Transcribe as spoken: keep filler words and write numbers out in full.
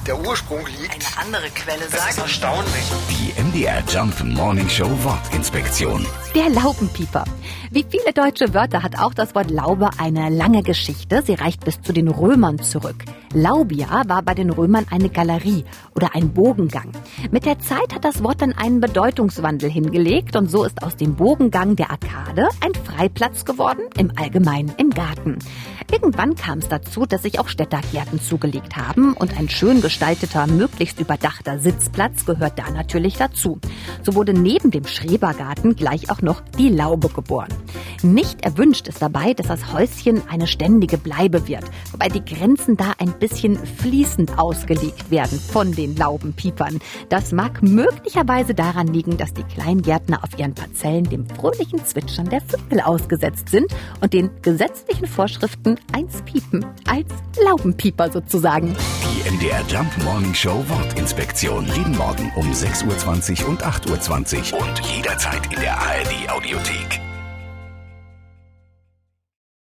der Ursprung liegt. Eine andere Quelle Das sagt... ist erstaunlich. Die M D R Jump Morning Show Wortinspektion. Der Laubenpieper. Wie viele deutsche Wörter hat auch das Wort Laube eine lange Geschichte. Sie reicht bis zu den Römern zurück. Laubia war bei den Römern eine Galerie oder ein Bogengang. Mit der Zeit hat das Wort dann einen Bedeutungswandel hingelegt und so ist aus dem Bogengang der Arkade ein Freiplatz geworden, im Allgemeinen im Garten. Irgendwann kam es dazu, dass sich auch Städtergärten zugelegt haben und ein schön gestalteter, möglichst überdachter Sitzplatz gehört da natürlich dazu. So wurde neben dem Schrebergarten gleich auch noch die Laube geboren. Nicht erwünscht ist dabei, dass das Häuschen eine ständige Bleibe wird, wobei die Grenzen da ein bisschen fließend ausgelegt werden von den Laubenpiepern. Das mag möglicherweise daran liegen, dass die Kleingärtner auf ihren Parzellen dem fröhlichen Zwitschern der Vögel ausgesetzt sind und den gesetzlichen Vorschriften eins piepen, als Laubenpieper sozusagen. Die M D R Jump Morning Show Wortinspektion. Jeden Morgen um sechs Uhr zwanzig und acht Uhr zwanzig und jederzeit in der A R D Audiothek.